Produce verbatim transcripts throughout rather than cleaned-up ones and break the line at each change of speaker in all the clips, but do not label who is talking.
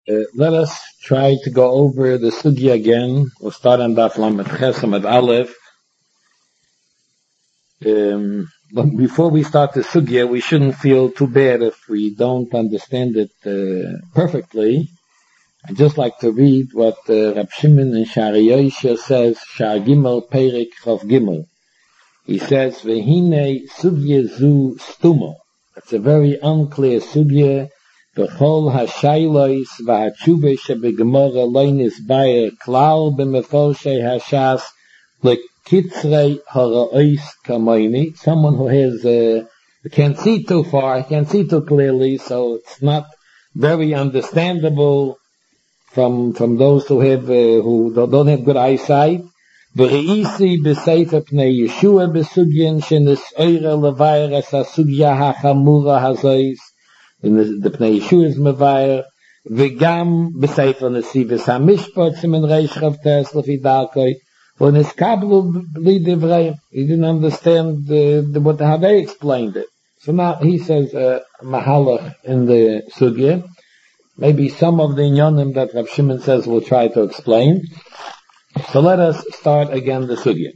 Uh, let us try to go over the sugya again. We'll start on Daf Lamed Ches Amud Aleph. Um, but before we start the sugya, we shouldn't feel too bad if we don't understand it uh, perfectly. I'd just like to read what uh, Rab Shimon in Shari Yosha says, Shar Gimel Perik Chav Gimel. He says, Vehine sugya zu stumo. It's a very unclear sugya. B'chol hashaylos v'hatshuva shebegemora loinis bayer klal b'mefoshe hashas lekitzrei hara'os kamoini. Someone who has, uh, can't see too far, can't see too clearly, so it's not very understandable from from those who have uh, who don't have good eyesight. V'reisi b'sefer pnei Yeshua b'sugyin shenis oire levayer es ha-sugya ha-chamura hazois. In the, the Pnei Yeshua is mevayer, v'gam b'sefer nesivus ha-mishpat simen reish chavtes lefi darkoi, v'nis kablu b'li divrei. He didn't understand the, the, what how they explained it. So now he says uh, mahalach in the sugya. Maybe some of the inyanim that Rav Shimon says we'll try to explain. So let us start again the sugya.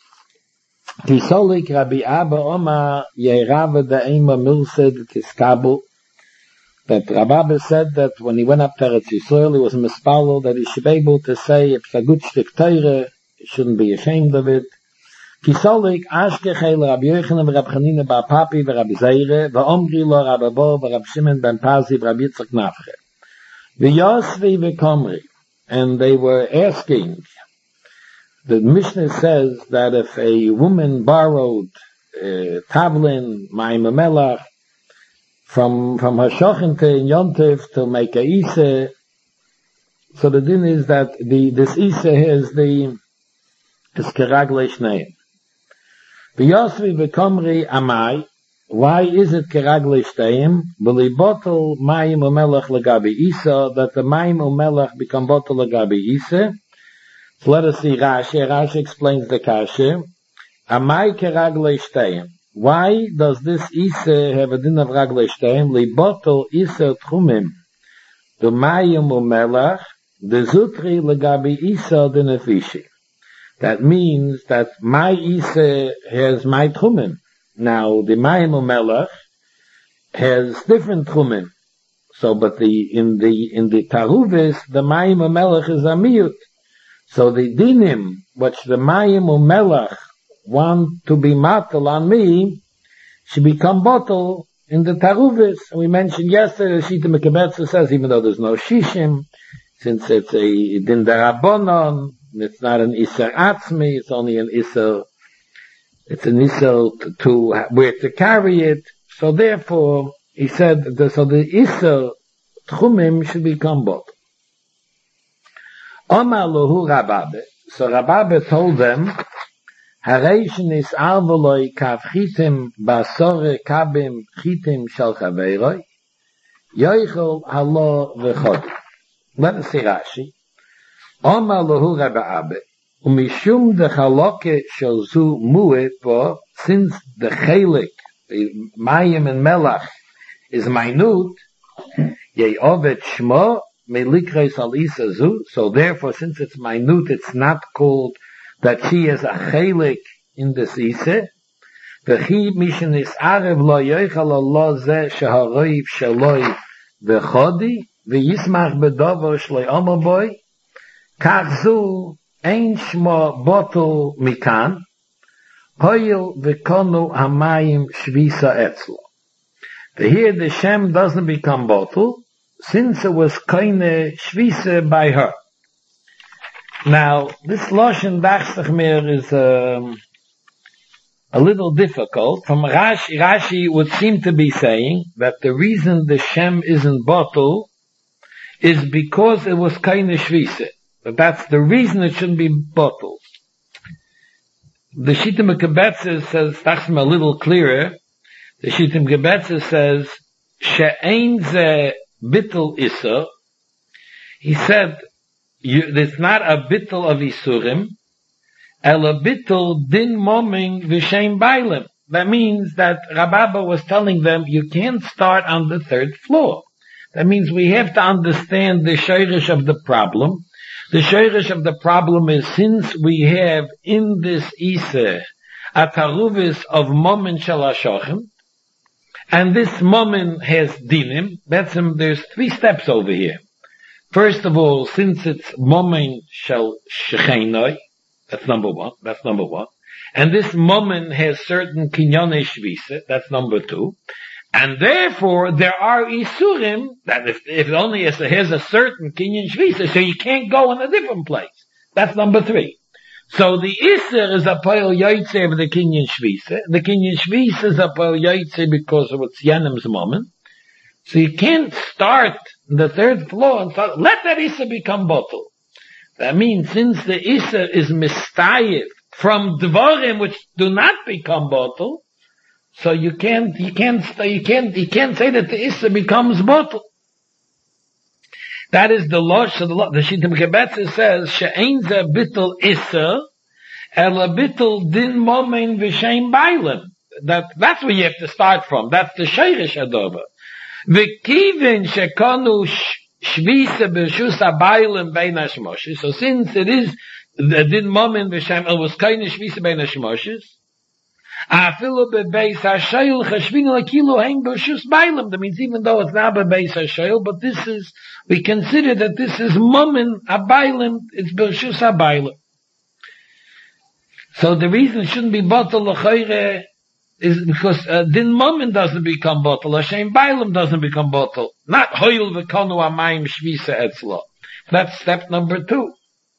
Kisolik Rabbi Abba Oma Yeirava Da'ima Milsed Kiskabu. That Rabbi Abba said that when he went up to Eretz Yisrael, he was mispalel that he should be able to say it's a good shtik Torah, he shouldn't be ashamed of it. Kisolik Ashkechel Rabbi Yochanan Rabbi Chanina Bar Papi Rabbi Zeire Va'omri Lo Rabbi Bo Rabbi Shimon Ben Pazi Rabbi Yitzchak Nafche V'Yosvi V'Komri. And they were asking, the Mishnah says that if a woman borrowed uh, tavlin, mayim melach, from from her shochinta in Yontif to make a isa, so the din is that the this isa has the is keragle shneim. V'yosvi v'komri amai. Why is it keragle shneim? V'li bottle mayim melach legabi isa, that the mayim melach become bottle legabi isa. So let us see Rashi. Rashi explains the kasha. Amai keragle shteim. Why does this isa have a din of ragle shteim? Li botol isa tchumim. The mayim umelach, the zutri legabi isa denefishi. That means that my isa has my tchumim. Now the mayim umelach has different tchumim. So, but the in the in the taruvis, the mayim umelach is a miyut. So the dinim, which the mayim umelach want to be matal on me, should become bottle in the taruvis. We mentioned yesterday, the Shita Mekabetza says, even though there's no shishim, since it's a din darabonon, it's not an iser atzmi, it's only an iser, it's an iser to, to where to carry it. So therefore, he said, the, so the iser tchumim should become bottle. Omar lohu Rababe. So Rababe told them, Hareishin is arvoloi kav chitim basore kabim chitim shal chaveiroi, yoichol halo v'chodi. Let us see Rashi. Omar lohu Rababe, umishum de chaloke shel zu muet po, since the chelik, the mayim and melach, is minute, yei ovet shmo, so therefore, since it's minute, it's not called that she is a chelik in the isa. V'chi mishin is arev lo yoichal Allah zeh sheharoiv shaloi v'chodi v'yismach bedovo shloi omoboy kach zu ein shmo botol mikan hoyil v'konu hamayim shvisa etzlo. Here the Shem doesn't become bottle, since it was keine shvisa by her. Now, this Loshen Dachsachmir is um, a little difficult. From Rashi, Rashi would seem to be saying that the reason the Shem isn't bottle is because it was keine shvisa. But that's the reason it shouldn't be bottled. The Shita Mekabetza says, Dachsachmir a little clearer. The Shita Mekabetza says, she'ein ze bittul Issa, he said, you, it's not a bittul of Isurim, el a bittul din moming v'shem bailim. That means that Rababa was telling them, you can't start on the third floor. That means we have to understand the shayrish of the problem. The shayrish of the problem is since we have in this Isa a taruvis of momen shel hashochem, and this momen has dinim, that's, um, there's three steps over here. First of all, since it's momen shel shechenoi, that's number one, that's number one. And this momen has certain kinyonei shvisa, that's number two. And therefore, there are isurim that if, if it only has, has a certain kinyan shvisa, so you can't go in a different place. That's number three. So the Isser is a poil yaitse of the kinyan shvisa. The kinyan shvisa is a poil yaitse because of its yanim's moment. So you can't start the third floor and start, let that Isser become bottle. That means since the Isser is mistayif from dvarim which do not become bottle, so you can't, you can't, you can't, you can't say that the Issa becomes bottle. That is the losh, the the Shittim Kebetzer says, she'ein ze bittul Issa, ela bittul din momen v'shem bailim. That, that's where you have to start from. That's the sheirish adoba. V'kivin shekonu shvisa b'shus ha'bailim bein hashmoshes. So since it is the din momen v'shem, it was kind of shvisa bein hashmoshes, that means even though it's not bebeis hashayil, but this is, we consider that this is momen abaylim, it's bershus abaylim. So the reason it shouldn't be bottle l'chayre is because uh, din momen doesn't become bottle, Hashem baylim doesn't become bottle. Not hoyil v'konu amayim shvisa etzlo. That's step number two.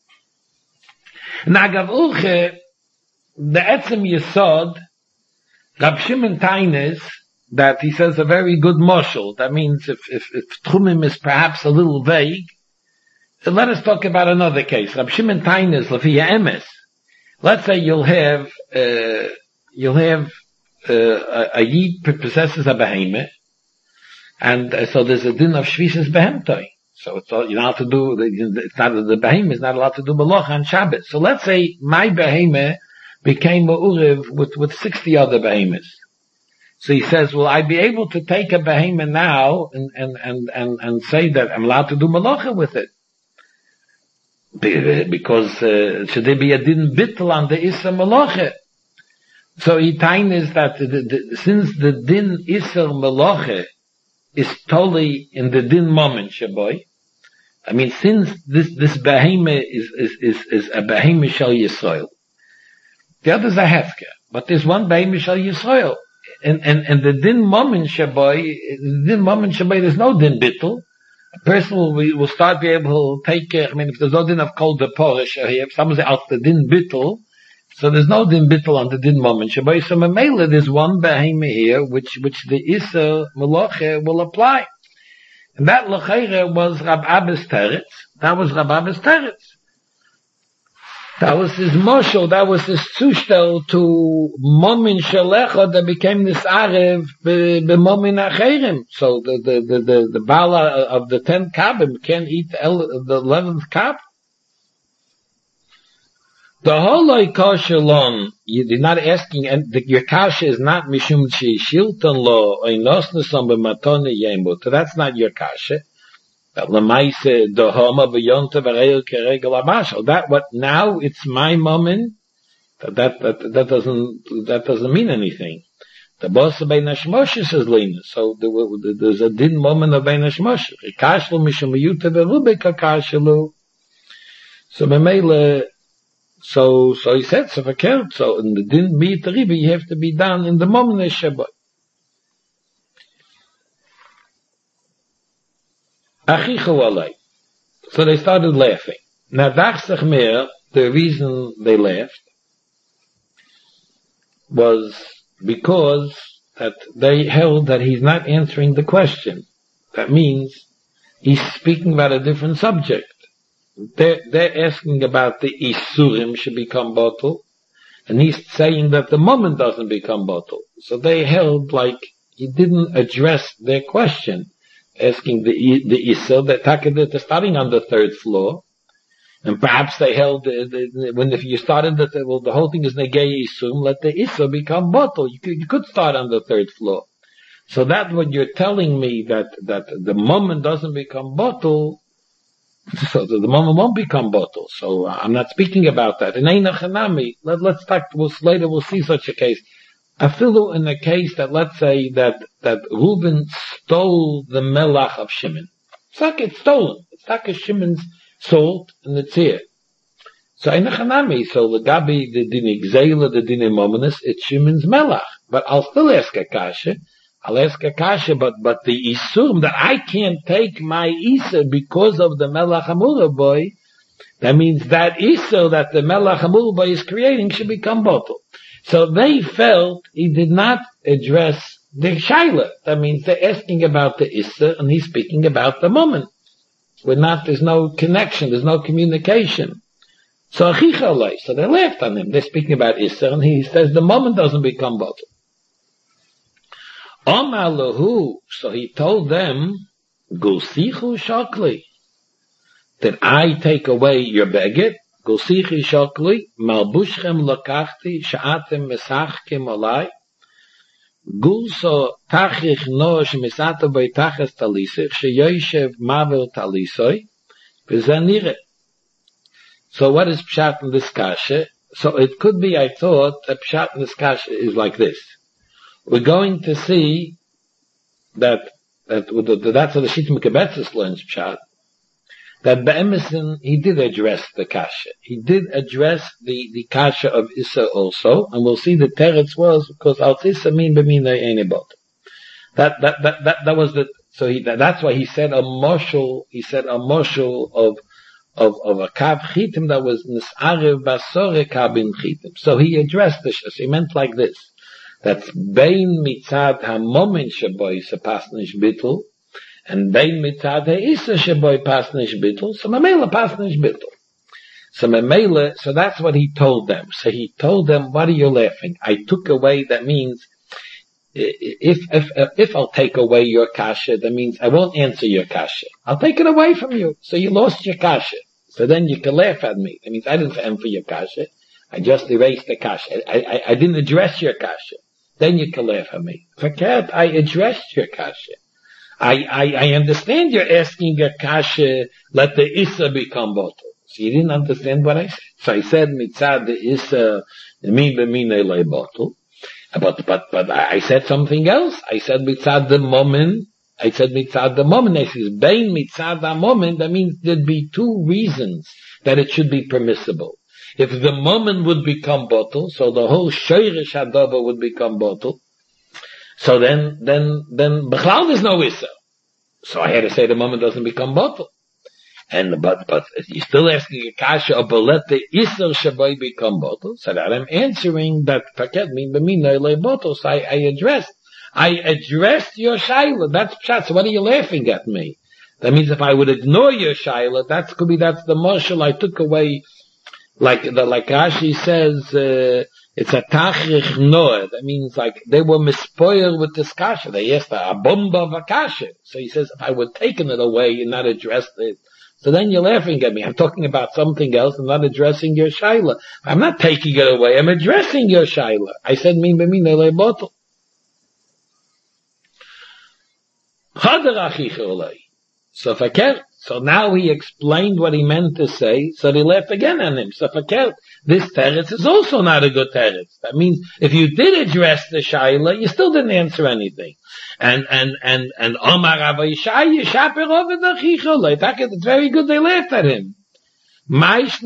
Nagav uche, the etzem yesod, Rab Shimon Taines, that he says a very good moshel. That means if, if, if Tchumim is perhaps a little vague, let us talk about another case. Rab Shimon Taines, Lefiya Emes. Let's say you'll have, uh, you'll have, uh, a, a yid possesses a behemoth, and uh, so there's a din of shvisas behemtoi. So it's all, you're not allowed to do, it's not, the behemoth is not allowed to do malach on Shabbat. So let's say my behemoth became ma'uriv with, with sixty other behemoths. So he says, will I be able to take a behemoth now and, and, and, and, and say that I'm allowed to do malacha with it? Because, uh, should there be a din bittel on the Issa malacha? So he is that the, the, since the din Issa malacha is totally in the din moment, shaboy, I mean, since this, this behemoth is, is, is, is a behemoth shel Yisrael, the other's a hefker, but there's one behemoth shel Yisrael. And, and, and the din moment shaboy, the din moment shaboy, there's no din bittel. A person will, will start be able to take, I mean, if there's no din of kol de porish, if someone's out the din bittel, so there's no din bittel on the din moment shaboy. So memela, there's one behemoth here, which, which the Issa Melacha will apply. And that L'chaira was Rab Abbas Teretz. That was Rab Abbas Teretz. That was his moshel, that was his zustel to momin shelecha that became this arev b'momin acherim. So the, the, the, the, the bala of the tenth kabim can't eat the eleventh kab. The holoi kashalon, you're not asking, and the, your kasha is not mishum shilton lo, oinosnusam b'matone yemut. So that's not your kasha. That what now it's my moment. That that that, that doesn't that doesn't mean anything. The boss of Bein Hashmoshes is Lina. So there, there's a din moment of Bein Hashmoshes. Kashlu mishum yuta verubika kashlu. So memele. So so he said so verkehrt. So in the din mitaribi you have to be done in the moment of Shabbat. So they started laughing. Now, the reason they laughed was because that they held that he's not answering the question. That means he's speaking about a different subject. They're, they're asking about the Isurim should become bottle, and he's saying that the moment doesn't become bottle. So they held like he didn't address their question. Asking the the Issa that they're starting on the third floor, and perhaps they held the, the, when if you started that well the whole thing is negay Isum, let the Issa become bottle. You could you could start on the third floor. So that what you're telling me that, that the moment doesn't become bottle, so the, the moment won't become bottle. So I'm not speaking about that. In Eina Chanami, let, let's talk, we'll, later we'll see such a case. Afilu in a case that, let's say, that, that Reuben stole the melach of Shimon. It's like it's stolen. It's like a Shimon's salt and it's here. So Eina Chanami, so the Gabi, the Dini Gzeila, the Dini Mominus, it's Shimon's melach. But I'll still ask a kasha. I'll ask a kasha, but, but the Isur, that I can't take my Isur because of the Melach Hamura boy, that means that Isur that the Melach Hamura boy is creating should become bottle. So they felt he did not address the Shaila. That means they're asking about the Isur and he's speaking about the moment. We're not, there's no connection, there's no communication. So Achichalei, so they laughed on him. They're speaking about Isur and he says the moment doesn't become bottle. Omar lahu, so he told them, Gusichu shokli, that I take away your beged, Gusichu shokli, malbushchem lakachti, sha'atem mesachkim olai, Gulso tachich no shemisato bei tachas talisich, sheyoyshev mavel talisoi, v'zanire. So what is pshat in this kasha? So it could be, I thought, that pshat in this kasha is like this. We're going to see that, that, that's what the Shita Mekabetzes learns, Pshat, that Be'emerson, he did address the Kasha. He did address the, the Kasha of Issa also, and we'll see the Teretz was, because Al Issa mean B'min Ein Bot. That, that, that, that, that was the, so he, that, that's why he said a moshul, he said a moshul of, of, of a Kav Chitim that was Nis'arev Basore Kabin Chitim. So he addressed the, so he meant like this. That's bein mitzad hamomen shaboy sepasnish bittul, and bein mitzad ha'isa shaboy pasnish bittul, so mamela pasnish bittul. So mamela, so that's what he told them. So he told them, what are you laughing? I took away, that means, if, if, if I'll take away your kasha, that means I won't answer your kasha. I'll take it away from you. So you lost your kasha. So then you can laugh at me. That means I didn't answer your kasha. I just erased the kasha. I, I, I didn't address your kasha. Then you can laugh at me. Forget, I addressed your kasha. I, I, I understand you're asking a kasha, let the Issa become bottle. So you didn't understand what I said. So I said, mitzad the Issa, the min b'minei le bottle. But, but, but I said something else. I said mitzad the moment. I said mitzad the moment. I said, bein mitzad the moment, that means there'd be two reasons that it should be permissible. If the moment would become bottle, so the whole Shoirish Hadava would become bottle, so then, then, then, Bechlal there's no Issa. So I had to say the moment doesn't become bottle. And, but, but, you're still asking a kasha, but let the Issa Shabai become bottle, so that I'm answering that, forget me, b'minay le bottle, so I, I addressed, I addressed your Shaila, that's pshat, so what are you laughing at me? That means if I would ignore your Shaila, that could be, that's the marshal I took away. Like the, like Rashi says, uh, it's a tachrich noah. That means like they were mispoiled with this kasha. They asked a bomba of a kasha. So he says, if I would taken it away and not addressed it, so then you're laughing at me. I'm talking about something else and not addressing your shaila. I'm not taking it away. I'm addressing your shaila. I said, min b'min elei bottle. So if I can't, so now he explained what he meant to say, so they laughed again on him. So forget, this teretz is also not a good teretz. That means if you did address the shaila, you still didn't answer anything. And, and, and, and Omar Avayishai, Yishaper over the chicholei. It's very good they laughed at him. That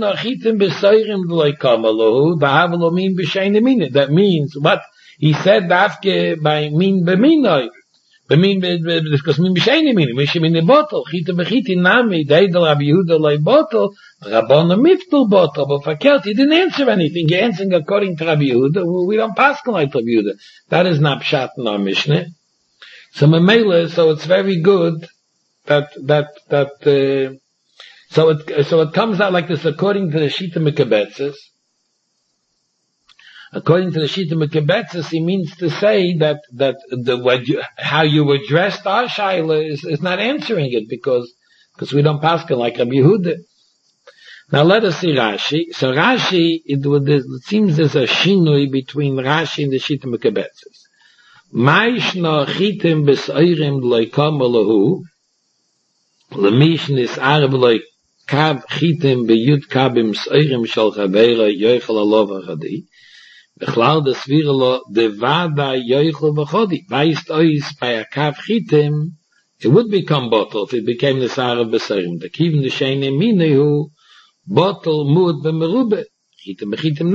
means what? He said that by min b'minoi. Bemin, because min b'shayni mini, mish min bottle, chita b'chiti nami, deidel Rabbi Yehuda loi bottle, Rabbona miftul bottle, but fakert, he didn't answer anything, he answered according to Rabbi Yehuda, we don't pass like Rabbi Yehuda. That is not pshat in our Mishnah. So memela, so it's very good that, that, that, uh, so it, so it comes out like this according to the Shita Mekabetzes. According to the Shita Mekabetzes, he means to say that, that the, what you, how you addressed our shaila is, is not answering it because, because we don't paskin like Rabbi Yehuda. Now let us see Rashi. So Rashi, it, would, it seems there's a shinui between Rashi and the Shita Mekabetzes. Maishna chitim beseirim loikam lahu, lemish nis arab loik kav chitim beyud kabim seirim shal chabeira yoichel alov achadi, bechlal des virelo de vada yoichel vachadi. Weist ois by a kav chitim, it would become bottle if it became the arab beseirim. The kivin the sheine minehu, bottle mud b'merube. Now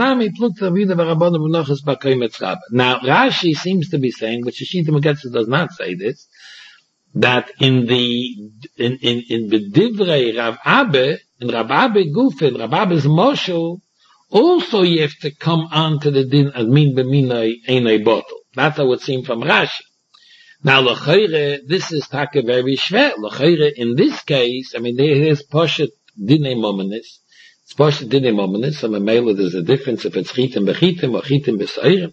Rashi seems to be saying, which Shita Megetza does not say this, that in the in in in the Divrei Rav Abbe, in Rav Abbe Gufin, Rav Abbe's Moshel, also you have to come on to the din as min b'minai ein a bottle. That's how it seems from Rashi. Now l'chayre, this is taka very shver. L'chayre, in this case, I mean there is poshet dinei momenis. It's poshet dinei momenis. So memela there's a difference if it's chitim bechitim or chitim b'seirim.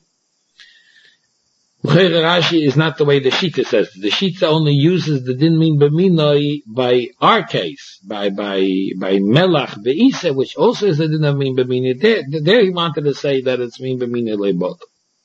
L'chayre Rashi is not the way the Shita says. The Shita only uses the din min b'minai by our case, by by by melach be'isa, which also is the din of min b'minai. There, there he wanted to say that it's min b'minai leibot.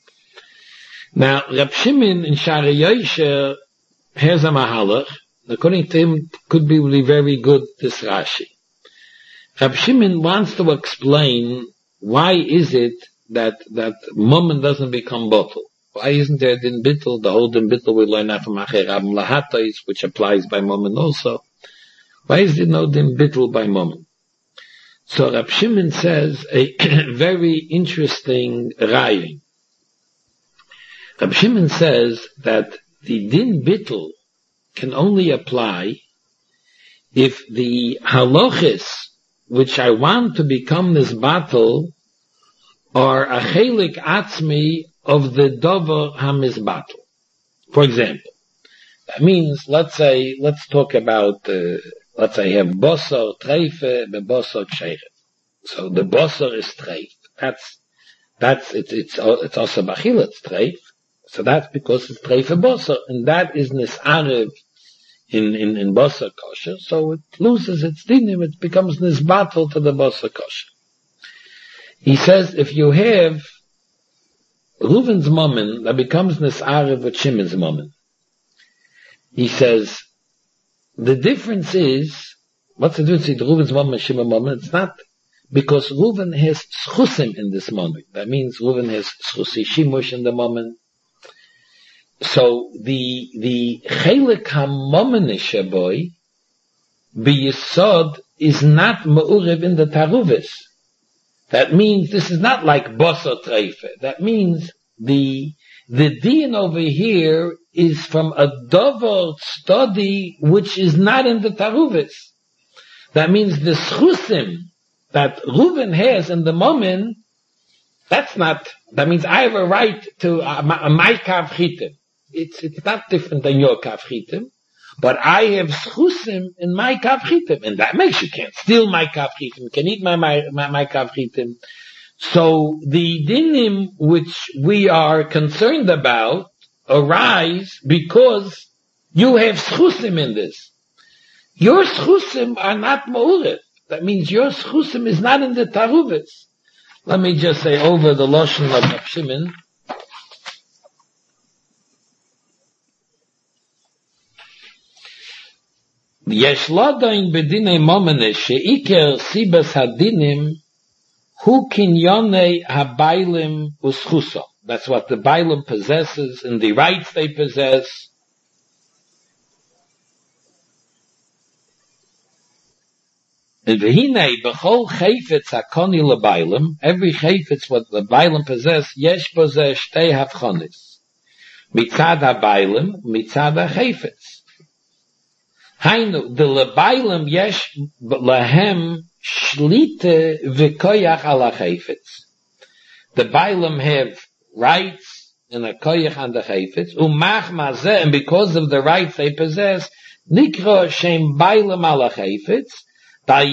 Now, Reb Shimon in Shari Yosher has a mahalach. According to him, could be really very good, this Rashi. Reb Shimon wants to explain why is it that, that moment doesn't become bottle. Why isn't there din bittul? The whole din bittul we learn out from Acher Rabim Lahatais, which applies by moment also. Why is there no din bittul by moment? So Reb Shimon says a very interesting raying. Reb Shimon says that the din bittul can only apply if the halachis which I want to become this battle are a chelik atzmi of the dover hamizbatl. For example, that means, let's say, let's talk about, uh, let's say, have bosor treife be bosor ksheret. So the bosor is treif. That's that's it's it's it's also bachila, it's treif. So that's because it's treife bosor, and that is nisarev in in in bosor kosher. So it loses its dinim. It becomes nisbatl to the bosor kosher. He says if you have Reuven's moment that becomes nisarev with Shimon's moment. He says the difference is what's the difference between Reuven's moment and Shimon's moment? It's not because Reuven has schusim in this moment. That means Reuven has schusi shimush in the moment. So the the chelik hamomenish boy b'yisod is not ma'urev in the taruvis. That means this is not like bosor treife. That means the the din over here is from a dover study which is not in the taruvis. That means the schusim that Reuven has in the moment, that's not, that means I have a right to uh, my, my kav chitim. It's, it's not different than your kav chitim, but I have schusim in my kav chitim, and that makes you can't steal my kav chitim, can eat my, my, my, my kav chitim. So the dinim which we are concerned about arise because you have schusim in this. Your schusim are not ma'urev. That means your schusim is not in the taruvis. Let me just say over the lashon of Reb Shimon. Yesh ladain bedinei momenes she'iker sibas hadinim hu kinyonei habaylim uschuso. That's what the baylim possesses and the rights they possess. And v'hinei b'chol chayfetz hakoni lebaylim, every chayfetz what the baylim possess, yesh possess shtei havchonis. Mitzad habaylim, mitzad hachayfetz. Hainu, the lebaylim yesh lahem shlite v'koyach ala chayfetz. The baylim have rights and a koyach on the chayfetz, umach mazeh, and because of the rights they possess, nikro shem baylim ala chayfetz, that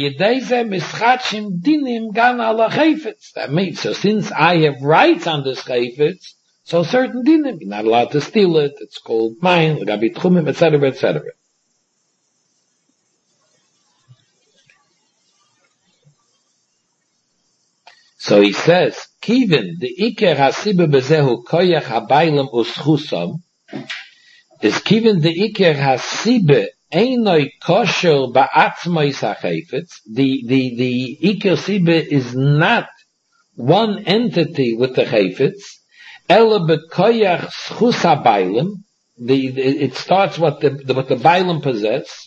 means, so since I have rights on this chayfetz, so certain dinim, you're not allowed to steal it, it's called mine, et cetera, et cetera. So he says, Kiven, the Iker Hasibe Bezehu Koyach Habaylam Uschusam, is Kiven the Iker Hasibe Einoi Kosher Ba'atzmois HaChayfetz, the, the, the Iker Sibe is not one entity with the Chayfetz, Ela Bekoyach Schus HaBaylam, the, the, it starts what the, the, what the Baylam possess,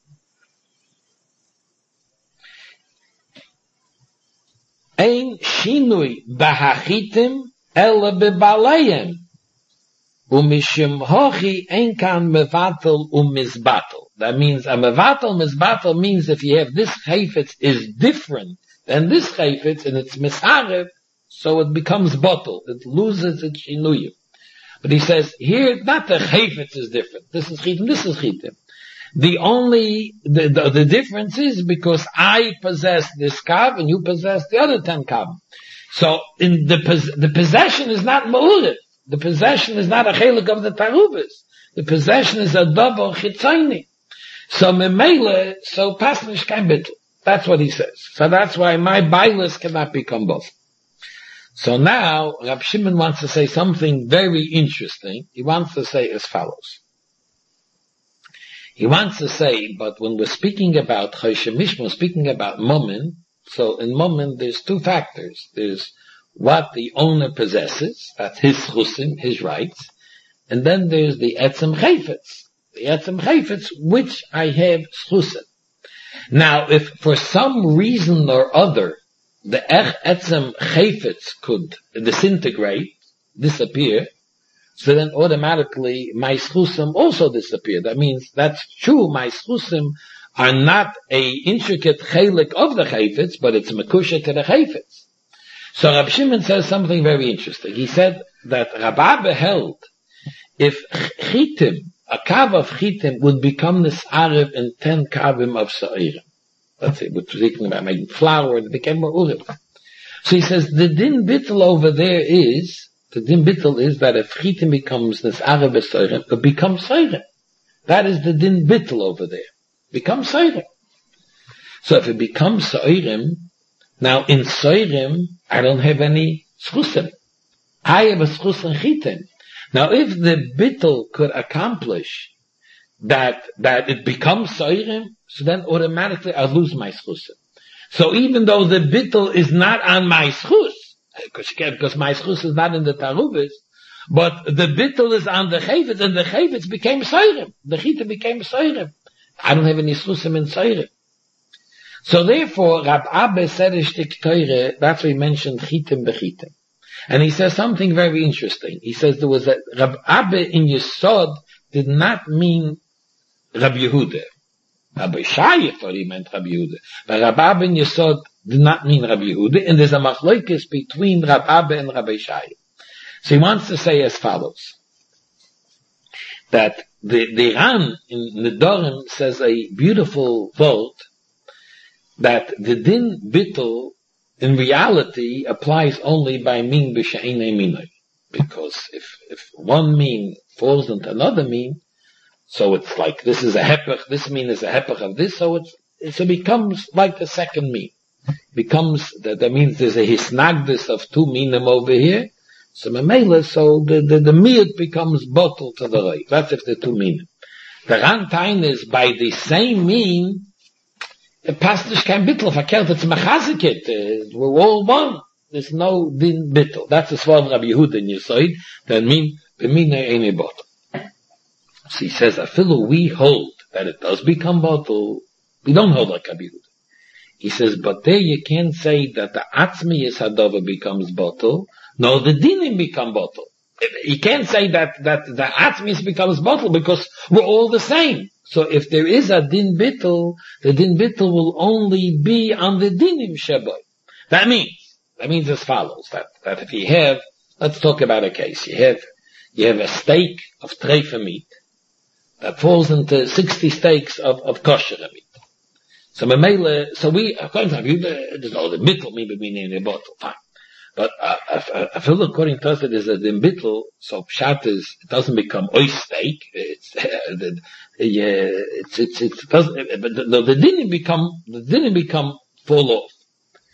Ein shinui bahachitim ela bebalayim. Umishim hochi ein kan mevatel umizbatel. That means a mevatel mizbatel means if you have this chayfetz is different than this chayfetz and it's misharev, so it becomes bottle. It loses its shinuyim. But he says here, not the chayfetz is different. This is chitim, this is chitim. The only, the, the, the difference is because I possess this kav and you possess the other ten kav. So, in the, the possession is not ma'urev. The possession is not a chelik of the tarubis. The possession is a double chitzayni. So, memele, so pasnish kein bittul. That's what he says. So that's why my bailas cannot become both. So now, Rab Shimon wants to say something very interesting. He wants to say as follows. He wants to say, but when we're speaking about Choshe Mishmah, speaking about Momin, so in Momin there's two factors. There's what the owner possesses, that's his chusim, his rights, and then there's the etzem chayfetz. The etzem chayfetz, which I have chusim. Now, if for some reason or other, the etzem chayfetz could disintegrate, disappear, so then automatically my schusim also disappear. That means that's true. My schusim are not a intricate chelik of the chayfetz, but it's mekusha to the chayfetz. So Rab Shimon says something very interesting. He said that Rab Abba held if chitim, a kav of chitim would become this arev in ten kavim of sa'irim. Let's say, we're speaking about making flour, it became more urim. So he says the din bittel over there is The din bittul is that if chitim becomes this arav soirim, it becomes soirim. That is the din bittul over there. Becomes soirim. So if it becomes soirim, now in soirim, I don't have any schusim. I have a schus in chitim. Now if the bittul could accomplish that, that it becomes soirim, so then automatically I lose my schusim. So even though the bittul is not on my schus, because my schus is not in the tarubis, but the bittul is on the chayvetz, and the chayvetz became soirim. The chita became soirim. I don't have any schusim in soirim. So therefore, Rab Abba said a shtik teure, that's why he mentioned chitim bechitim. And he says something very interesting. He says there was a, Rab Abba in Yesod did not mean Rab Yehuda. Rabbi Shai thought he meant Rabbi Yehuda. But Rab Abba in Yesod did not mean Rabbi Yehuda, and there's a machlokes between Rab Abba and Rabbi Shai. So he wants to say as follows, that the, the Ran in Nedorim says a beautiful thought, that the din bittul in reality applies only by min b'she'enei minoi. Because if, if one min falls into another min, so it's like this is a hepech, this min is a hepech of this, so it's, so it becomes like the second min. Becomes, that, that means there's a hisnagdus of two minim over here, so memela, so the, the, the miyut becomes bottle to the right. That's if the two minim. The rantain is by the same min, it passes kein bittel, verkehrt, it's machazikit, we're all one. There's no din bittel. That's the svar of Rabbi Yehuda in Yesod, that mean, b'mina any bottle. So he says, afilu we hold that it does become bottle, we don't hold like Rabbi Yehuda. He says, but there you can't say that the atzmiyus hadova becomes bottle, no, the dinim become bottle. You can't say that, that the atzmiyus becomes bottle because we're all the same. So if there is a din bittul, the din bittul will only be on the dinim sheboy. That means, that means as follows, that, that if you have, let's talk about a case. You have, you have a steak of treifa meat that falls into sixty steaks of, of kosher meat. So memele, so we, according to you, there's no the bittul, maybe meaning in a bottle, fine. But uh, I, I feel according to us it is a din bittul, so pshat is, it doesn't become oy steak, it's, uh, the, yeah, it's, it's, it doesn't, but the, the didn't become, the didn't become fall off.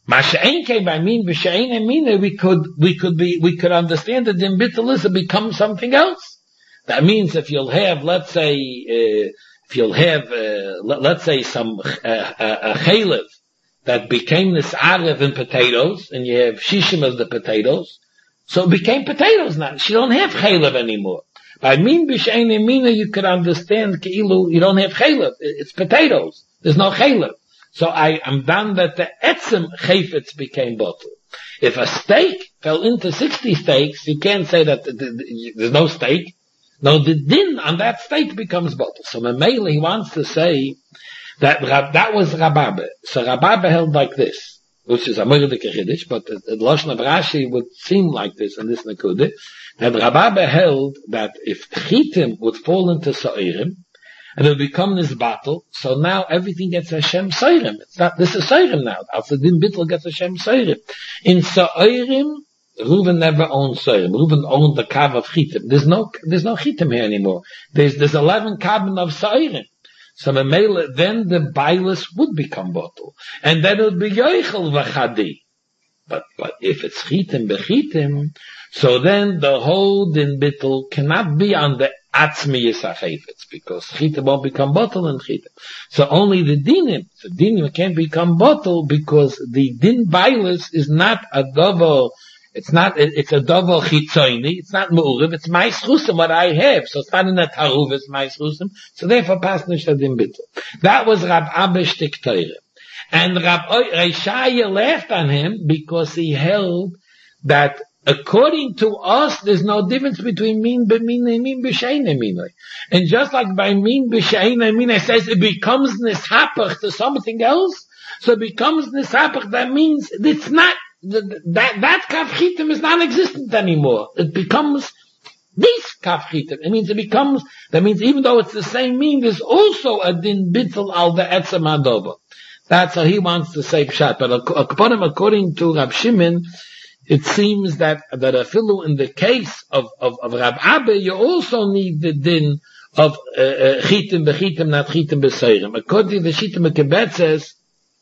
Masha'en came by mean, b'sha'en and mina, we could, we could be, we could understand that din bittul is to become something else. That means if you'll have, let's say, uh, if you'll have, uh, let, let's say some, uh, a, a chalev that became this arev in potatoes, and you have shishim of the potatoes, so it became potatoes now. You don't have chalev anymore. By mean b'sha'en and mina, you could understand, keilu, you don't have chalev. It's potatoes. There's no chalev. So I am done that the etzem chayfetz became bottle. If a steak fell into sixty steaks, you can't say that the, the, there's no steak. No, the din on that steak becomes bottle. So Mamela, he wants to say that that was Rababe. So Rababe held like this, which is a Mordeke Chiddush, but the, the Lashon of Rashi would seem like this in this Nekude, that Rababe held that if Chitim would fall into Sa'irim, and it will become this battle, so now everything gets Hashem Seirim. It's not, this is Seirim now. After Din Bittel gets Hashem Seirim. In Seirim, Reuven never owned Seirim. Reuven owned the Kav of Chitim. There's no, there's no Chitim here anymore. There's, there's eleven Kavan of Seirim. So then the Bailus would become bottle. And then it would be Yoichel V'chadi. But, but if it's Chitim Bechitim, so then the whole Din Bittel cannot be on the Atzmi Yisachayfetz, because Chitim won't become bottle and Chitim. So only the Dinim, the Dinim can't become bottle because the Din Bailus is not a double, it's not, it's a double Chitzoini, it's not Mu'uriv, it's Mais Chusim, what I have. So it's not in a Taruv, it's Mais Chusim. So therefore, Pasnish Din Bittel. That was Rab Abba Shtik Teire. And Rab Reishaya laughed on him because he held that according to us, there's no difference between mean b'mina and mean b'sheina mina. And just like by mean b'sheina mina says it becomes nishapach to something else, so it becomes nishapach, that means it's not, that, that kaf chitim is non-existent anymore. It becomes this kaf chitim. It means it becomes, that means even though it's the same mean, there's also a din bittul al the etzem adoba. That's how he wants to say pshat. But according to Rab Shimon, it seems that, that a filu in the case of, of, of Rab Abba, you also need the din of, uh, chitim bechitim, not chitim beseirim. According to the Shita Mekebet says,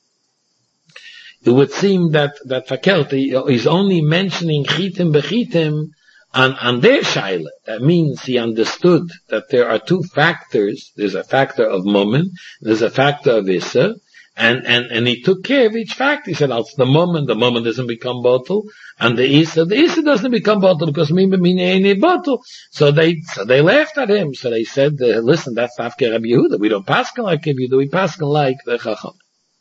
it would seem that, that Fakelti is only mentioning chitim bechitim on, on their shaila. That means he understood that there are two factors. There's a factor of moment, there's a factor of issa. And, and, and he took care of each fact. He said, it's the moment, the moment doesn't become bottle, and the Isa, the Isa doesn't become bottle because Mima Mina ain't bottle. So they, so they laughed at him. So they said, uh, listen, that's Nafke Rabbi Yehuda. We don't paskin like Rabbi Yehuda, we paskin like the Chacham.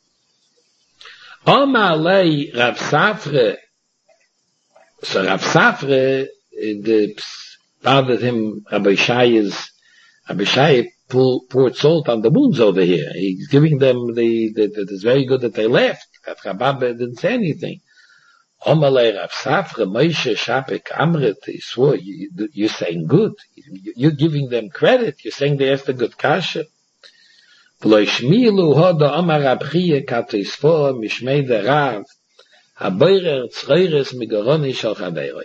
Omar Lei Rav Safre. So Rav Safre, the, bothered him, Rabbi Shaya's, Rabbi Shaya poured salt on the wounds over here. He's giving them the, the, the it's very good that they left. That Rabab didn't say anything. Omalei Rav Safra, Moshe Shapik Amrit, he swore, you, you're saying good. You're giving them credit. You're saying they have the good kasha. V'lo ishmilu hoda Omar Rab Chiya katisfor mishmei de Rav, haboirer tzreires migoroni shal chaveroi.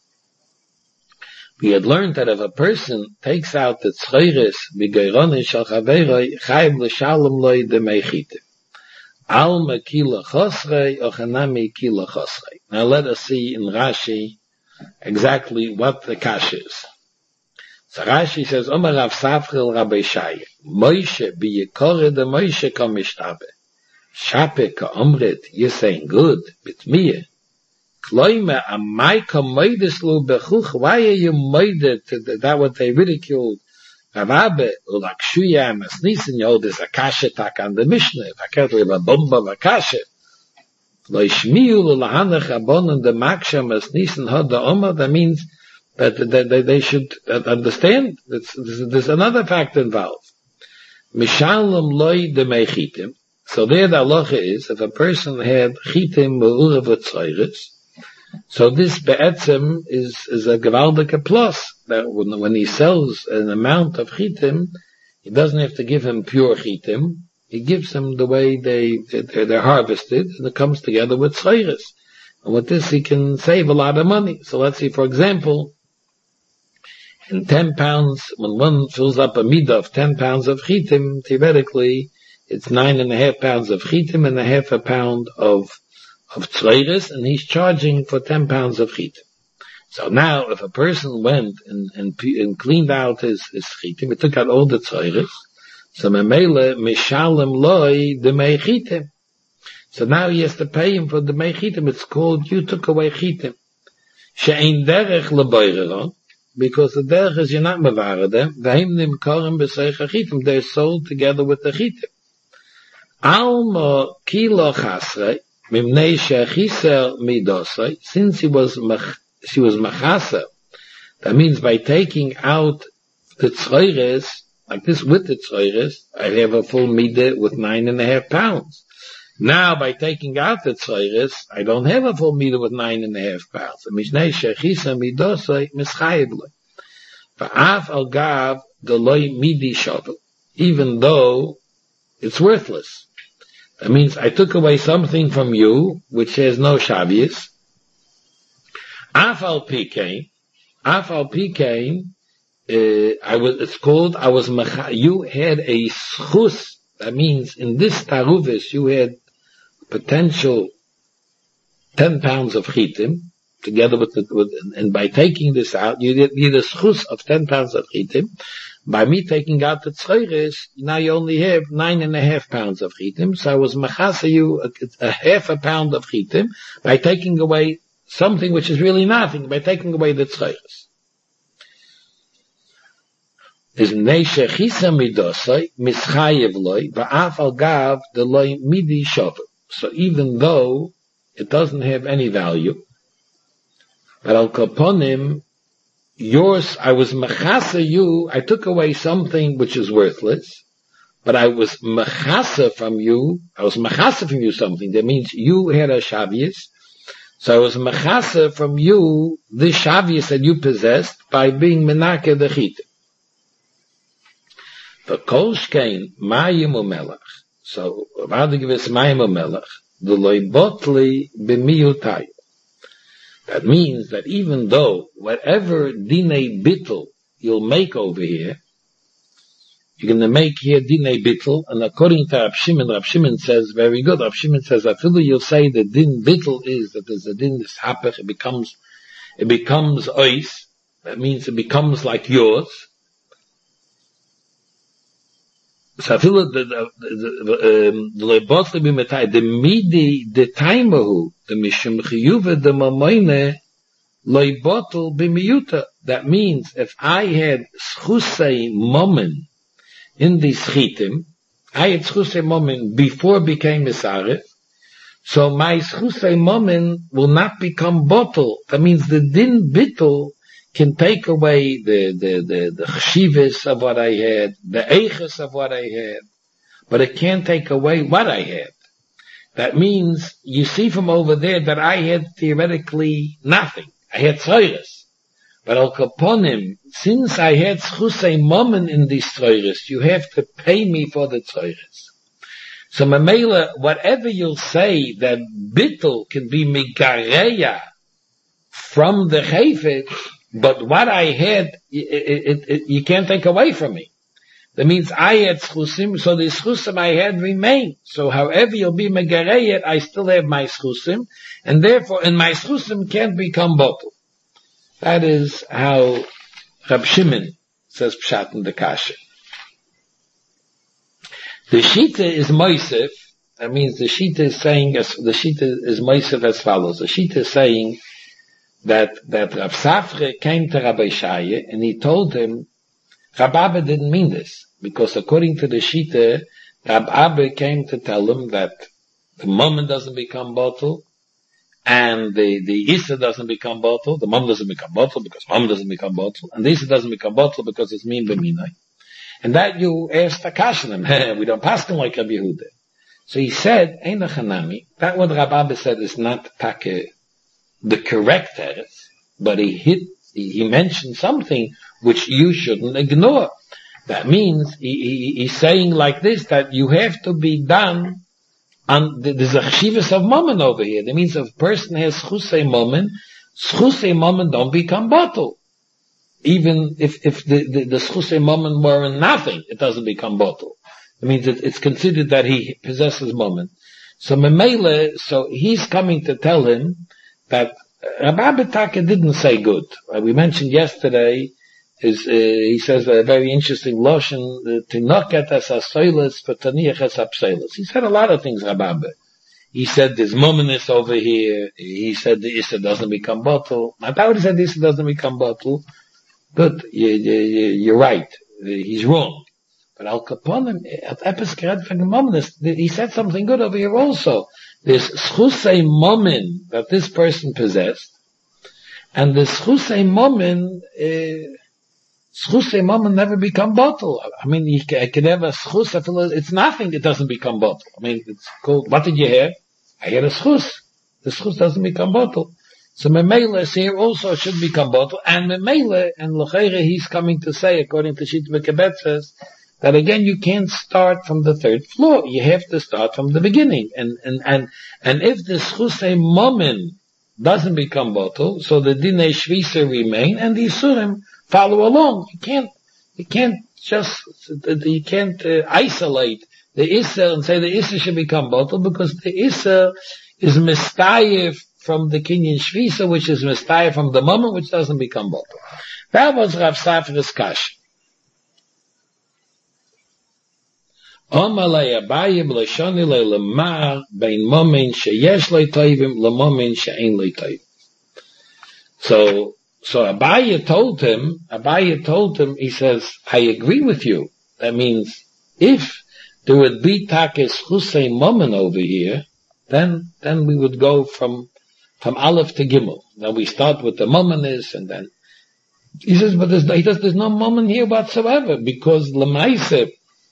We had learned that if a person takes out the tzreiris b'geironi shal chaveroi, chayv l'shalom loy demei chitim. Al mekila chosrei ochanami kila chosrei. Now let us see in Rashi exactly what the kash is. So Rashi says, Omar Rav Safril Rabbi Shaya, Moshe b'yekore de Moshe ka mishtabe. Shape ka omret, you're saying good, bitmiyeh. Kloime amaika moideslu bechuch. Why are you moided to that what they ridiculed? Ravabe ulakshuya masnisin yo. There's a kasha tak on the Mishnah. Vaket liba bomba vakasha. Lo ishmiu lulahanach abon and the maksha masnisin had the oma. That means that they, they, they should understand. There's, there's another fact involved. Mishalom loy de mechitim. So there the halacha is if a person had chitim me'urav v'tzreiris. So this be'etzem is, is a gewaldige plus, that when, when he sells an amount of chitim, he doesn't have to give him pure chitim, he gives them the way they, they're, they're harvested, and it comes together with tzreiris. And with this he can save a lot of money. So let's see, for example, in ten pounds, when one fills up a midah of ten pounds of chitim, theoretically, it's nine and a half pounds of chitim and a half a pound of of tzreiris, and he's charging for ten pounds of chitim. So now, if a person went and, and, and cleaned out his, his chitim, he took out all the tzreiris, so memele mishalem loy the mei chitim. So now he has to pay him for the mei chitim. It's called you took away chitim. She'ein derech leboireron, because the derech is you're not mevara them. V'hem nimkorim b'seicha chitim. They're sold together with the chitim. Alma kilo chasrei mimnei she'chiser midosei. Since he was mach, she was machasa, that means by taking out the tzreiris, like this with the tzreiris, I have a full midah with nine and a half pounds. Now, by taking out the tzreiris, I don't have a full midah with nine and a half pounds. Mishnei shechisa midosei mischayevle. Va'af al gav deloi midi shovel. Even though it's worthless. That means I took away something from you, which has no shavius. Af al pikein, af al pikein, uh, I was, it's called, I was, you had a schus. That means in this taruvis, you had potential ten pounds of chitim, together with the, with, and by taking this out, you did, you did a schus of ten pounds of chitim. By me taking out the tzreiris, now you only have nine and a half pounds of chitim, so I was machasa you a, a half a pound of chitim, by taking away something which is really nothing, by taking away the tzreiris. Is neisha chisa midosai, mischayev loy, va'af al gav de loy midi shovel. So even though it doesn't have any value, but al kaponim, yours, I was machasa you, I took away something which is worthless, but I was machasa from you, I was machasa from you something, that means you had a shavius, so I was machasa from you, this shavius that you possessed, by being menake the chitim. For kol shkein mayim umelach. So, rather give us mayim umelach, the loy botli b'miyutai. That means that even though whatever dinei bittul you'll make over here, you're going to make here dinei bittul, and according to Rav Shimon, Rav Shimon says, very good, Rav Shimon says, after you'll say the din bittul is that there's a din this hapech, it becomes, it becomes ois, that means it becomes like yours. So I feel that the, the, the, the, the midi, the taimahu, the mishum chiyuva, the mamoine, loibotel b'miyuta. That means if I had schusei momen in the schitim, I had schusei momen before it became misaref, so my schusei momen will not become bottle. That means the din bittul can take away the, the, the, the chshivas of what I had, the eiches of what I had, but it can't take away what I had. That means, you see from over there that I had theoretically nothing. I had tzreiris. But al kaponim, since I had schusei momen in these tzreiris, you have to pay me for the tzreiris. So mamela, whatever you'll say that bittul can be migareya from the chayfet, but what I had, it, it, it, you can't take away from me. That means I had schusim, so the schusim I had remain. So however you'll be megareyet, I still have my schusim, and therefore, and my schusim can't become bottle. That is how Rab Shimon says pshat in the kasha. The shita is moisef. That means the shita is saying, the shita is moisef as follows. The shita is saying that, that Rav Safre came to Rabbi Shaya and he told him, Rab Abba didn't mean this, because according to the shita, Rab Abba came to tell him that the moment doesn't become bottle, and the, the Issa doesn't become bottle, the mom doesn't become bottle because mom doesn't become bottle, and the Issa doesn't become bottle because it's mean b'minai. And that you asked Akashanim, we don't pass them like Rabbi Yehuda. So he said, Eina Chanami, that what Rab Abba said is not take the correct teretz, but he hit, he, he mentioned something which you shouldn't ignore. That means he, he, he's saying like this, that you have to be done on, there's a chshivas of moment over here. That means if a person has chusei moment, chusei moment don't become bottle. Even if, if the, the, the chusei moment were nothing, it doesn't become bottle. It means it, it's considered that he possesses moment. So Memele, so he's coming to tell him that Rabbi Taka didn't say good. Like we mentioned yesterday, is uh, he says a very interesting lotion to knock at as asoilis for taniach as apsoilis. He said a lot of things, Rabbi. He said there's mominus over here. He said the Issa doesn't become bottle. My power said the Issa doesn't become bottle. Good, you, you, you're right. He's wrong. But Al Kaponim, at Episkeret from mominus, he said something good over here also. There's schusei momin that this person possessed, and the schusei momin, uh, schusei momin never become bottle. I mean, you can, I can have a schus, it's nothing, it doesn't become bottle. I mean, it's called, what did you hear? I hear a schus. The schus doesn't become bottle. So Memele here also should become bottle, and Memele, and L'cheire, he's coming to say, according to Shit Mekabet says, that again you can't start from the third floor. You have to start from the beginning. And, and, and, and if the schusei momin doesn't become bottle, so the dinei shvisa remain, and the isurim follow along. You can't, you can't just, you can't uh, isolate the issa and say the issa should become bottle, because the issa is mistayef from the kinyan shvisa, which is mistayef from the moment, which doesn't become bottle. That was Rav Safra's kash. Omalei Abaye b'lashoni le'lemar bein momin sheyesh le'toivim le'momin she'ein le'toivim. So, so Abaye told him, Abaye told him, he says, I agree with you. That means, if there would be takes chusei momin over here, then, then we would go from, from Aleph to Gimel. Now we start with the mominis, and then, he says, but there's, he says, there's no momin here whatsoever, because Lemaise,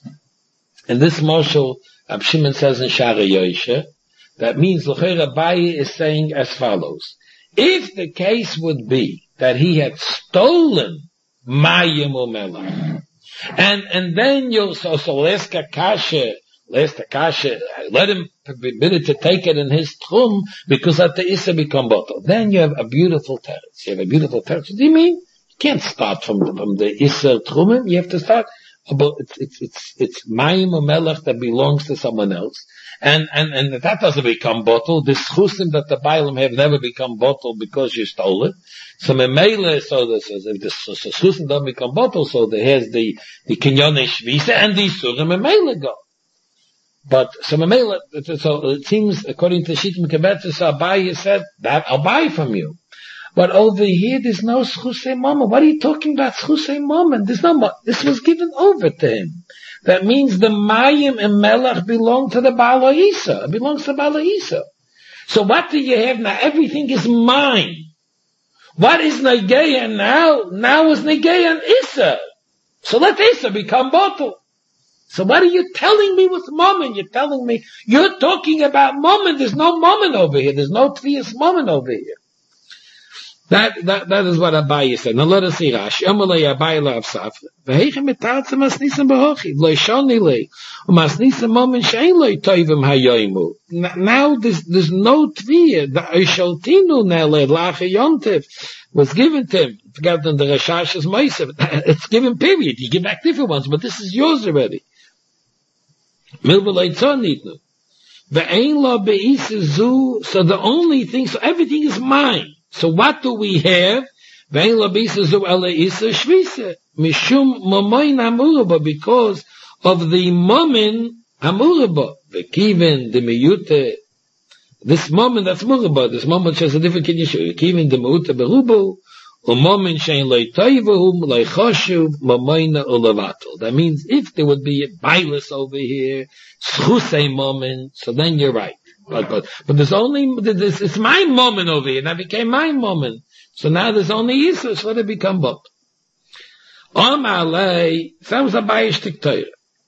and this Marshal, Rab Shimon says in Shara Yoshe, that means L'chei Abaye is saying as follows. If the case would be that he had stolen Mayim Umelach, and, and then you, so, so Leska Kasha, Leska Kasha, let him permitted to take it in his trum, because at the Issa become bottle. Then you have a beautiful teretz. You have a beautiful teretz. What do you mean? You can't start from the, from the Issa trumim. You have to start about it's it's it's it's Mayim Umelach that belongs to someone else, and and and that doesn't become bottle. The schusim that the Bailam have never become bottle because you stole it. So Memele, so this is if the schusim don't become bottle, so there has the the kinyone shvisa and the surim Memele go. But so Memele, so it seems according to Shit Mekabetz, so Abaye said that I'll buy from you. But over here, there's no schusei momen. What are you talking about schusei momen? There's no, this was given over to him. That means the Mayim and Melach belong to the Baal Isa. It belongs to Baal Isa. So what do you have now? Everything is mine. What is Negeya now? Now is Negeya and Isa. So let Isa become bottle. So what are you telling me with momen? You're telling me, you're talking about momen. There's no momen over here. There's no Tvias momen over here. That, that, that is what Abaye said. Now let us see Rashi. Amalei Abaye la Avsafra. V'heichem etartze masnisem behochi. Lo shoni lei. Umasnisem momen she'en lo toivim hayoimu. Now there's, there's no tviyah. The Eishaltinu nele lache yontif was given to him. Forgot in the Rashash's Meisev. It's given period. You give back different ones, but this is yours already. Milva leitzon nitnu. V'ein lo be'isa zu. So the only thing, so everything is mine. So what do we have? Vein labisa zu ele isa shvisa. Mishum momoin amuraba, because of the momin amuraba. V'kiven de miyute. This moment that's muraba. This moment has a different kinyan. V'kiven de miyute berubu. Umomin shein loy toivahum loy choshuv momoina ulavatul. That means if there would be a bailus over here, schusei momin, so then you're right. But, but, but there's only, this, it's my moment over here. That became my moment. So now there's only Yisra, so let it become Bot. Amalei, that was a Bayishtik Torah.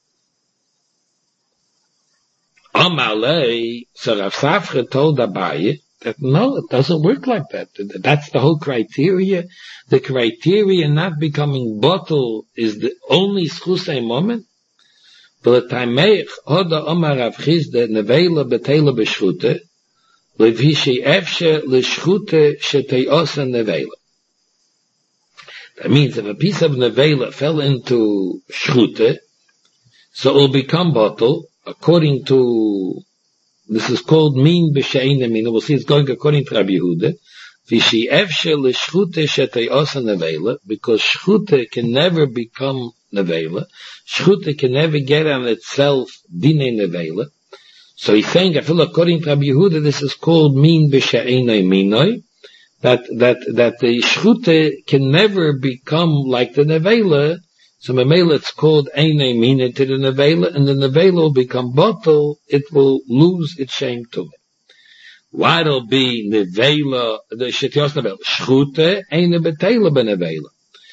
Amalei, so Rav Safra told Abaye that no, it doesn't work like that. That's the whole criteria. The criteria not becoming bottle is the only schusei moment. But the Tameich, Hoda Omar Rav Chizde, Nevela Betela Beshchute, Levishi Efshe Leshchute Sheteosa Nevela. That means if a piece of Nevela fell into Shchute, so it will become bottle, according to this is called min b'she'eina mina. We'll see it's going according to Rabbi Yehuda. V'shi efshe l'shchute shetei osa nevela, because shchute can never become nevela. Shchute can never get on itself dine nevela. So he's saying, I feel according to Rabbi Yehuda, this is called min b'she'eina minoi, that, that, that the shchute can never become like the nevela. So memela it's called eine mina to the nevela, and the nevela will become bottle, it will lose its shame to it. Why it'll be nevela, the shetios nevela, shchute, eine betela benevela.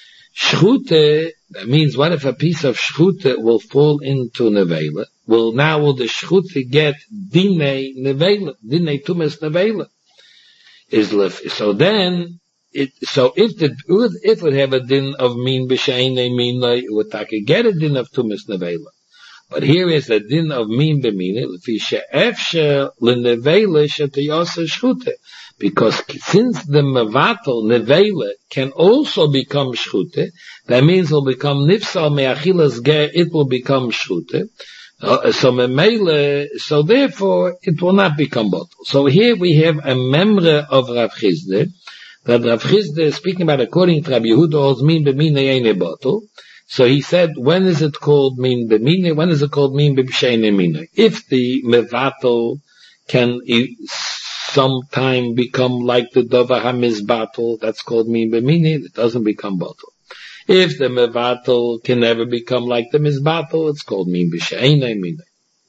Shchute, that means what if a piece of shchute will fall into nevela? Well, now will the shchute get dine nevela, dine tumes nevela? Is lef, so then, It, so if the, if it would have a din of min b'she'eina mina, it would take a get a din of tumis nevela. But here is a din of min b'mina, l'fi she'efshe l'nevela she'teyasa shchute. Because since the mevatel nevela can also become shchute, that means it will become nifsal me'achilas ger, it will become shchute. Uh, so memele, so therefore it will not become bottle. So here we have a memra of Rav Chizde, that Rav Chizde is speaking about according to Rabbi Yehuda, holds min b'mina eine bottle. So he said, when is it called min b'mina? When is it called min b'she'eina mina? If the mevatel can sometime become like the dova hamizbatel, that's called min b'mina, it doesn't become bottle. If the mevatel can never become like the mizbatel, it's called min b'she'eina mina.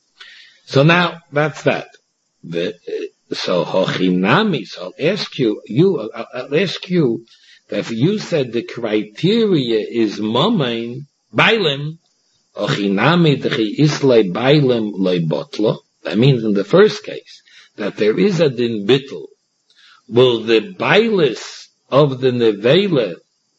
So now, that's that. The, So hochinami, so I'll ask you, you, I'll, I'll ask you, that if you said the criteria is momain, bailim, hochinami dechi islay bailim lay botlo, that means in the first case, that there is a din bittul, will the bailis of the nevela,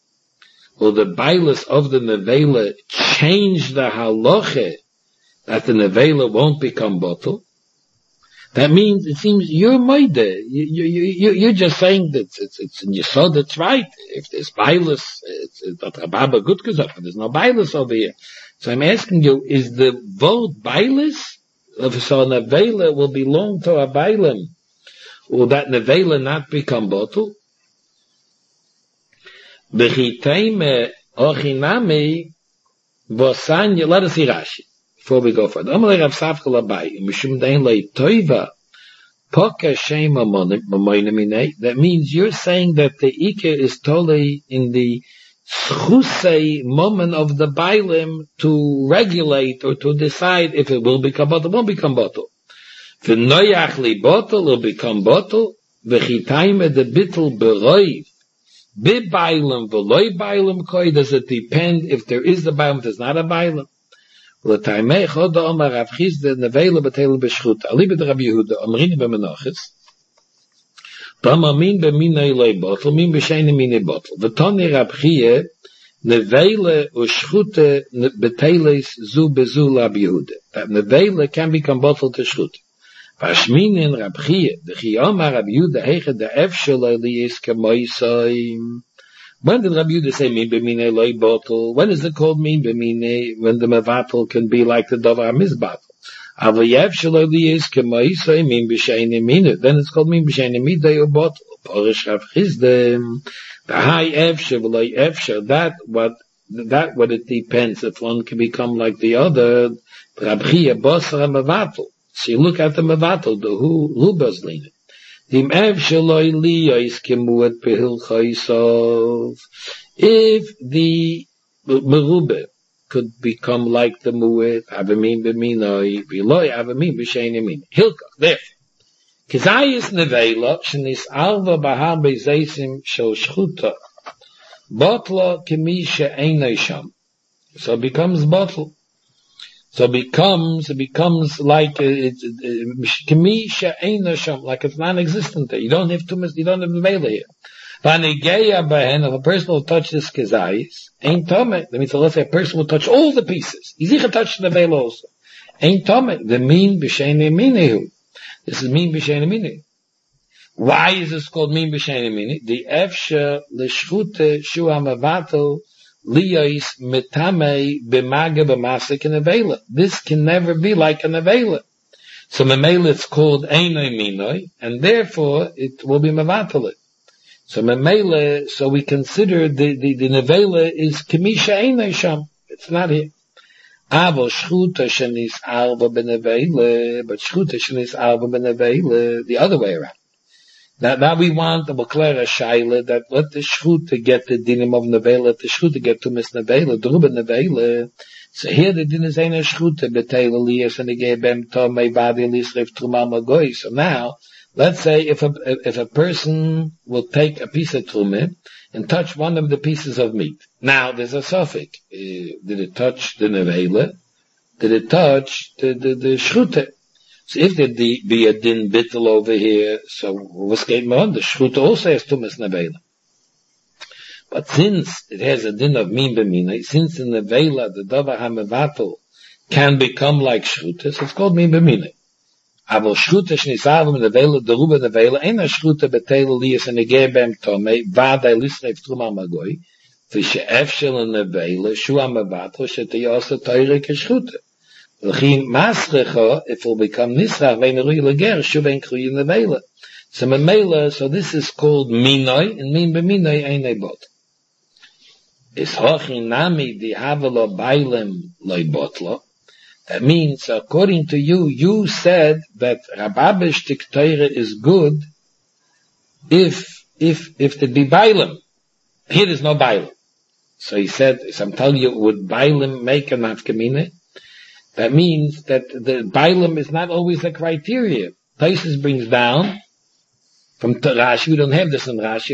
will the bailis of the nevela change the halacha, that the nevela won't become bottle? That means, it seems, you're moide. You, you, you, you're just saying that it's, it's, and you saw that's right. If there's bailus, it's, it's not Rabba good gesagt, there's no bailus over here. So I'm asking you, is the word bailus, so a nevela will belong to a bailim? Will that nevela not become bottle? Bechitaime ochinami vosanya, let us see Rashi. Before we go further, Amalei Rav Savcha Labai, Mishum Dein Lei Toiva, Poka Shema Moinamine. That means you're saying that the Ike is totally in the schusei moment of the Bailim to regulate or to decide if it will become bottle, won't become bottle. V'noyach li bottle will become bottle. V'chitaime de bittel beroiv. Bi Bailim v'loi Bailim koi. Does it depend if there is the Bailim, if there's not a Bailim? L'taimei choda omar Rav Chizde nevela b'teilim b'shchuta. Aliba de Rabbi Yehuda, omrini b'menachis. Tama min b'minei lei bottle, min b'she'eina minei bottle. V'toni Rab Chie, nevela u'shchuta b'teilis zu bezu Rabbi Yehuda. That nevela can become bottle to shchuta. V'ashminin Rab Chie, de Chie omar Rabbi Yehuda heiche de efsheloi liyis kemoisoim. When did Rabbi Yehuda say min b'minei loi bottle? When is it called min b'minei? When the mevatel can be like the davar mizbatel. Avayev shelo liyis k'maisei min b'she'eina mina. Then it's called min b'she'eina midei or bottle. Porish Rav Chizde. The high efshe v'loi efshe. That what that what it depends if one can become like the other. Rabbi Chia bosra mevatel. So you look at the mevatel, the who who bazlina. If the merube could become like the muet, avamin b'minoi, b'loi avamin b'she'eina mina. Hilka, therefore, kizayis nevela, shenis alva bahar be'zeisim shel shchuta, botla kemi she'eina sham. So it becomes bottle. So it becomes, it becomes like, it's, kemi she'eina sham, like it's non-existent there. You don't have too much, you don't have the vela here. V'anegeya behen, if a person will touch this kezayis, ain't tome. That means, so let's say a person will touch all the pieces. He's even touching the vela also. Ain't tome. The min b'she'eina minehu. This is min b'she'eina minehu. Why is this called min b'she'eina minehu? The efshe l'shchute shua mavatel liyos metame b'maga b'masik in a vela. This can never be like an avela. So memela it's called einoi minoi, and therefore it will be mevatel. So memela, so we consider the the, the nevela is kemisha einoi sham. It's not here. Avo shchuta shenis arba benevela, but shchuta shenis arba benevela, the other way around. Now, now we want the Bakler Shaila that let the shchuta get the dinim of nevela, let the shchuta get to miss nevela, druba nevela. So here the din is ein shchuta betayla liyas and gebem tomei badi lisrif truma magoy. So now, let's say if a if a person will take a piece of truma and touch one of the pieces of meat. Now there's a suffix. Uh, did it touch the nevela? Did it touch the the, the shchuta? So if there be a din bittel over here, so what's going on? The shchuta also has tumas nevela. But since it has a din of min b'mina, since in the nevela the davar hamevatel can become like shchuta, so it's called min b'mina. Aber shchuta shnisav in the nevela, the ruba nevela, ain't a shchuta betayla liyas and gebem tomei vadai lisref truma magoy, v'she'efshel in the nevela shu hamevatel shetayasa toire keshchuta. If it will become nisrach, so memela, so this is called minoi, and min b'minoi einei bot. Is hochinami di havelo bailem loy botlo. That means, according to you, you said that Rababish Tiktoire is good if, if, if there be bailem. Here there's no bailem. So he said, so I'm telling you, would bailem make a nafkamine? That means that the bailem is not always a criteria. Taisus brings down from Rashi, we don't have this in Rashi.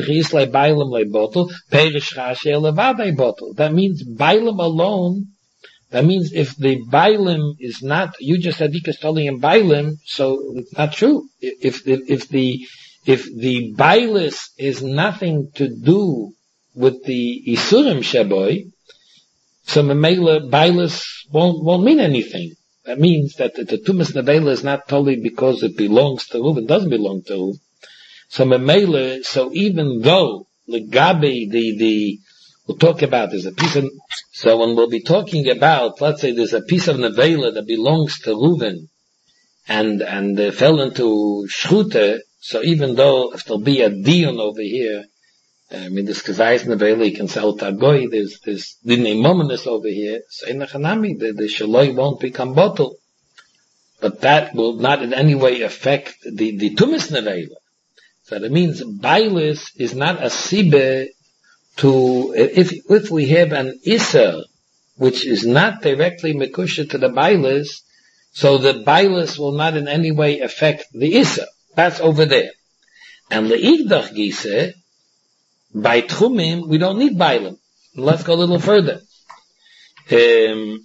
That means bailem alone. That means if the bailem is not, you just said Dikastoli and bailem, so it's not true. If, if, if the, if the bailis is nothing to do with the Isurim Shaboy, so Memela bailis won't, won't mean anything. That means that the, the Tumas Nevela is not totally because it belongs to Ruv, it doesn't belong to Ruv. So Memela, so even though Legabe, the, the, we'll talk about, there's a piece of, so when we'll be talking about, let's say there's a piece of Nevela that belongs to Reuven, and, and uh, fell into Shchute, so even though if there'll be a Dion over here, I mean, this Kazayis Nevela, you can sell Tagoy, there's, there's Dinei Mominus over here, so in the Chanami, the, the Shaloi won't become bottle. But that will not in any way affect the, the Tumis Nevela. So that means Bailis is not a Sibe to, if, if we have an Isser, which is not directly Mekusha to the Bailis, so the Bailis will not in any way affect the Isser. That's over there. And Le'igdach Gise, by Tchumim, we don't need Bailim. Let's go a little further. Um,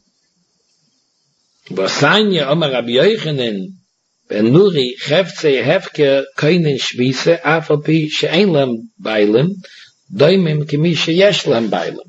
Vasanya Omar Rabbi Yochanan Ben Nuri Cheftzei Hefker Koinen Shvise Afapi She'en Lam Bailim Doimim Kemi Sheyesh Lam Bailim.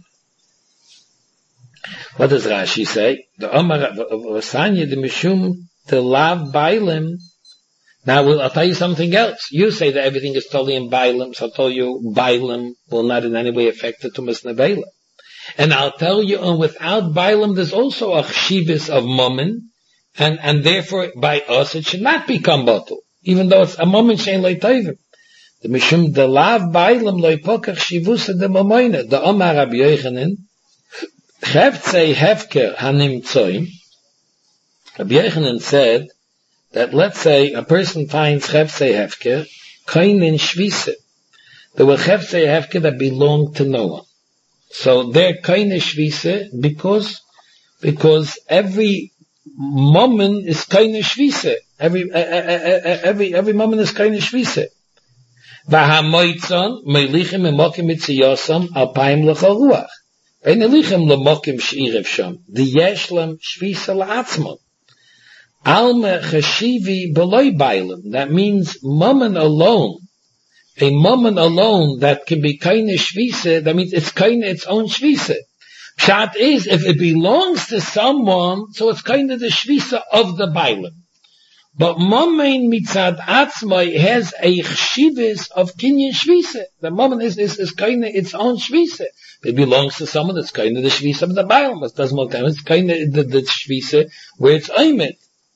What does Rashi say? The Omar Vasanya the Mishum the Lav Bailim. Now I'll tell you something else. You say that everything is totally in Bailim, so I'll tell you Bailim will not in any way affect the Tumas Nevela. And I'll tell you, and without Bailim, there's also a chshivas of Momin, and, and therefore by us it should not become bottle, even though it's a Momin shein loy tovim. The Mishum de lav Bailim loy pokach shivusa de Momoina. The Omar Rabbi Yochanan, Cheftzei Hefker hanim tzoim. Rabbi Yochanan said, that let's say a person finds Cheftzei Hefker, Koinen Shvise. There were Cheftzei Hefker that belonged to no one. So they're Koinen Shvise because, because every moment is Koinen Shvise. Every, uh, uh, uh, every, every moment is Koinen Shvise. Vahamoitzon, Meilichem Emokim Mitziyosam, Alpaim Lechol Ruach. Veinelichem Lemokim Sh'irev Sham. The Yeshlam Shvise La'atzmon. Alma chashivi beloy bailim. That means moment alone. A moment alone that can be kaina shvisa, that means it's kaina its own shvisa. Pshat is, if it belongs to someone, so it's kind of the shvisa of the bailim. But moment mitzad atzmai has a chshivis of kinyan shvisa. The moment is, is, is kind of its own shvisa. It belongs to someone that's kind of the shvisa of the bailim. It doesn't look time. It's kind of the, the shvisa where it's oimet.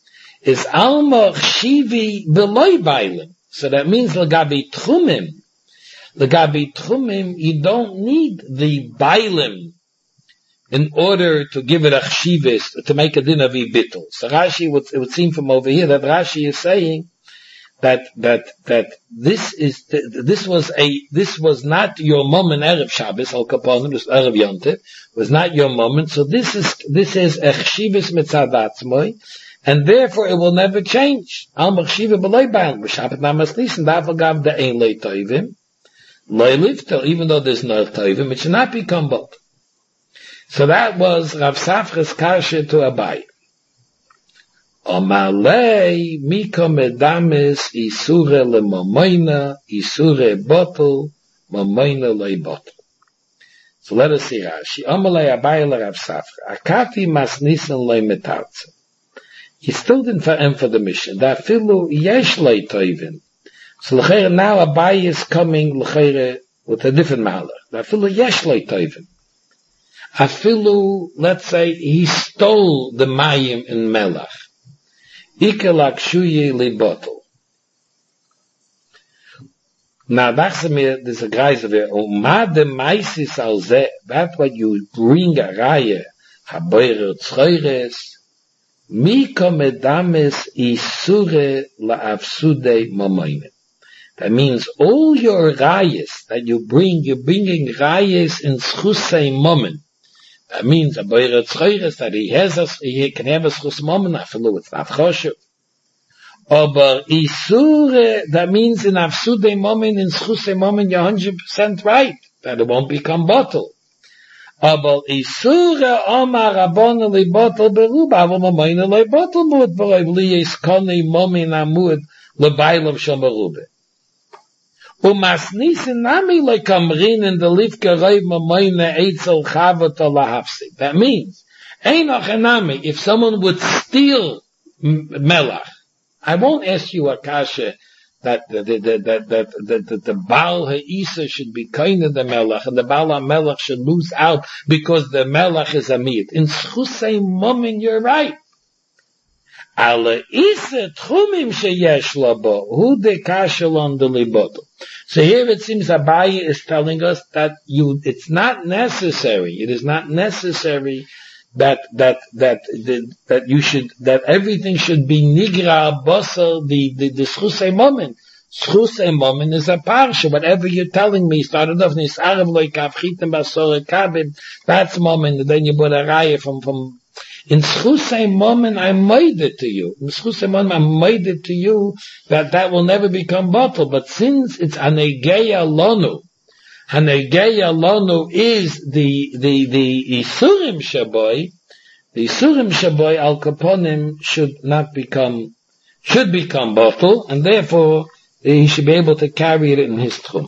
is alma chshivi beloy bailim. So that means legabi tchumim. Legabi tchumim, you don't need the bailim in order to give it a chshivis, to make a din of ibittul. So Rashi, would, it would seem from over here that Rashi is saying that, that, that this is, this was a, this was not your moment Erev Shabbos, Al Kaponim, this Erev Yontif, was not your moment, so this is, this is a chshivis mitzad atzmoi, and therefore it will never change. Al machshiva b'loy ba'al, b'shabbat namas nisan, da'afal gav da'ein lei toivim, loi livto, even though there's no toivim, it should not become both. So that was Rav Safra's kasha to Abai. Omalei miko medamis isure le momoina, isure botel, momoina le botel. So let us see Rashi. Omalei Abai le Rav Safra. Akati mas nisan le metarza. He still didn't for him for the mission. Da filu yesh le toivin. So l'cheire now Abai is coming l'cheire with a different mahalach. Da filu yesh le toivin. Afilu, let's say, he stole the mayim in Melach. Ikelak shuye li bottle. Now, that's me, there's a guy there, Oma de maisis al ze, that's what you bring a raya, haboyer tzchoires, miko medames isure la afsude momoine. That means all your rayas that you bring, you're bringing rayas in schusei momen. That means a boyer tzchoires that he has us, he can have a schus momen, afilu, it's not choshev. Aber isure, that means in afsude momen, in schusei momen, you're one hundred percent right, that it won't become bottle. Aber isure omar rabona li bottle beruba, aber momoine li bottle mut, but li is koni momen amud, le bailam shom berube. Umasnisin nami like kamrin in the lifke reiv mamoine eitzel chavat lahafsik. That means, einach enami, if someone would steal melach, I won't ask you a kasha that the the the that that that the, the Baal Ha'isa should be kind of the melach and the Baal HaMelech should lose out because the melach is a meat. In schusei momin, you're right. Ala isa tchumim sheyesh labo, hu de kashalon de liboto. So here it seems Abaye is telling us that you, it's not necessary, it is not necessary that, that, that, that, that you should, that everything should be nigra basar, the, the, the schusei moment. Schusei moment is a parsha, whatever you're telling me, started off, nis'arav loy kavchitem basore kabim, that's moment, and then you put a raya from, from, in schusei moment, I made it to you. In schusei moment, I made it to you that that will never become bottle. But since it's anegeya lonu, anegeya lonu is the, the, the isurim shaboy, the isurim shaboy al kaponim should not become, should become bottle, and therefore he should be able to carry it in his tchum.